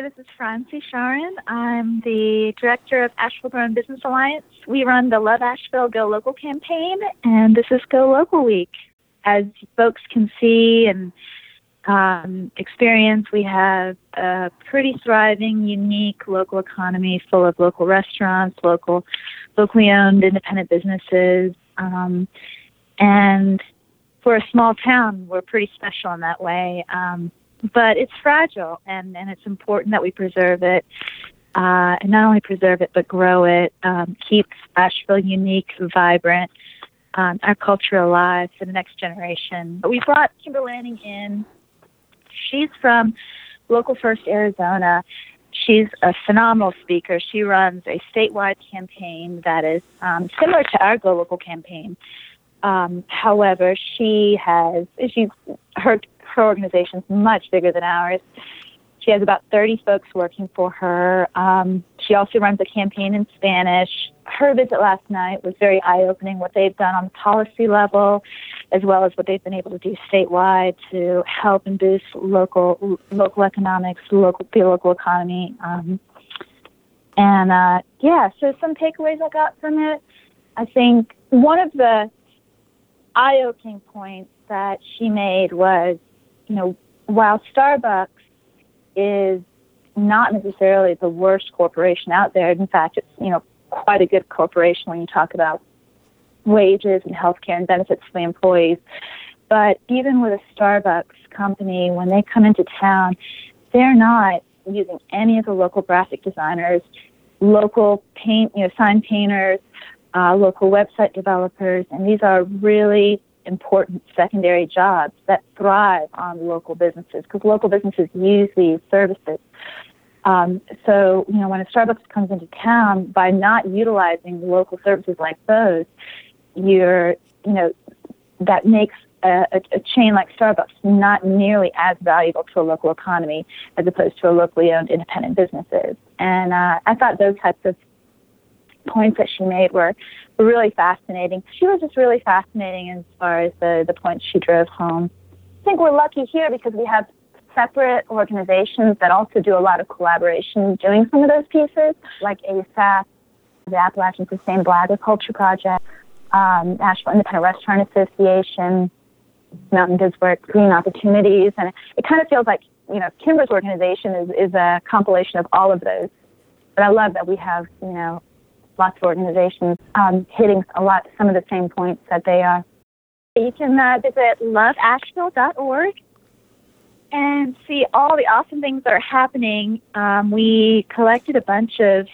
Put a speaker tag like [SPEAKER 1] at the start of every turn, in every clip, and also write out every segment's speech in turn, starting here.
[SPEAKER 1] this is Francie Sharon. I'm the director of Asheville Grown Business Alliance. We run the Love Asheville Go Local campaign, and this is Go Local Week. As folks can see and experience, we have a pretty thriving, unique local economy full of local restaurants, locally owned independent businesses, and for a small town, we're pretty special in that way. But it's fragile, and it's important that we preserve it, and not only preserve it, but grow it, keep Asheville unique, vibrant, our culture alive for the next generation. We brought Kimber Lanning in. She's from Local First Arizona. She's a phenomenal speaker. She runs a statewide campaign that is similar to our Go Local campaign. However, she has, her organization is much bigger than ours. She has about 30 folks working for her. She also runs a campaign in Spanish. Her visit last night was very eye-opening, what they've done on the policy level, as well as what they've been able to do statewide to help and boost local economics, the local economy. So some takeaways I got from it. I think one of the eye-opening points that she made was, while Starbucks is not necessarily the worst corporation out there, in fact, it's, quite a good corporation when you talk about wages and healthcare and benefits for the employees. But even with a Starbucks company, when they come into town, they're not using any of the local graphic designers, local sign painters, local website developers, and these are really important secondary jobs that thrive on local businesses because local businesses use these services. So when a Starbucks comes into town, by not utilizing local services like those, that makes a chain like Starbucks not nearly as valuable to a local economy as opposed to a locally owned independent businesses. And I thought those types of points that she made were really fascinating. She was just really fascinating as far as the points she drove home. I think we're lucky here because we have separate organizations that also do a lot of collaboration doing some of those pieces, like ASAP, the Appalachian Sustainable Agriculture Project, Asheville Independent Restaurant Association, Mountain Goods Work, Green Opportunities, and it kind of feels like, Kimber's organization is a compilation of all of those. But I love that we have, lots of organizations hitting some of the same points that they are. You can visit loveasheville.org and see all the awesome things that are happening. We collected a bunch of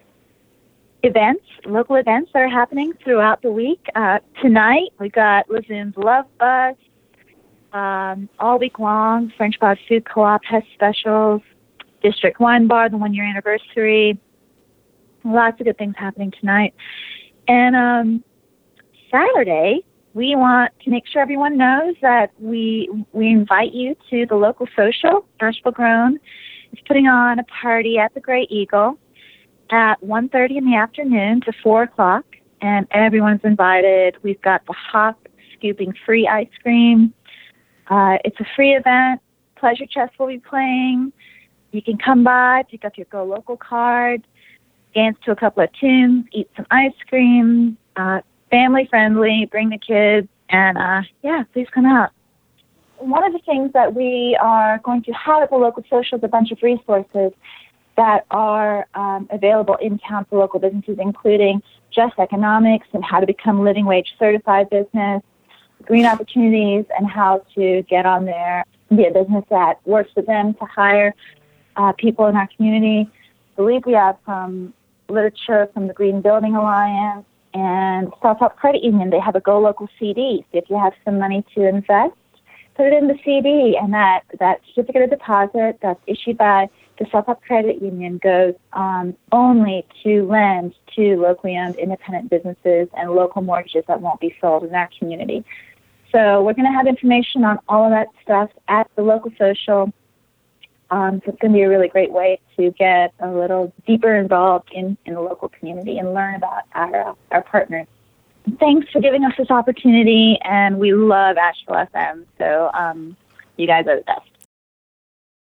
[SPEAKER 1] local events that are happening throughout the week. Tonight, we got Lazoon's Love Bus. All week long, French Pod Food Co-op has specials. District Wine Bar, the 1-year anniversary. Lots of good things happening tonight. And Saturday, we want to make sure everyone knows that we invite you to the local social. Asheville Grown is putting on a party at the Gray Eagle at 1:30 in the afternoon to 4 o'clock, and everyone's invited. We've got the Hop Scooping free ice cream. It's a free event. Pleasure Chess will be playing. You can come by, pick up your Go Local card, dance to a couple of tunes, eat some ice cream, family friendly, bring the kids, and please come out. One of the things that we are going to have at the local social is a bunch of resources that are available in town for local businesses, including Just Economics and how to become living wage certified business, Green Opportunities and how to get on there, be a business that works with them to hire people in our community. I believe we have some literature from the Green Building Alliance and Self-Help Credit Union. They have a Go Local CD. So if you have some money to invest, put it in the CD, and that certificate of deposit that's issued by the Self-Help Credit Union goes only to lend to locally owned independent businesses and local mortgages that won't be sold in our community. So we're going to have information on all of that stuff at the local social. So it's going to be a really great way to get a little deeper involved in the local community and learn about our partners. Thanks for giving us this opportunity, and we love Asheville FM, so you guys are the best.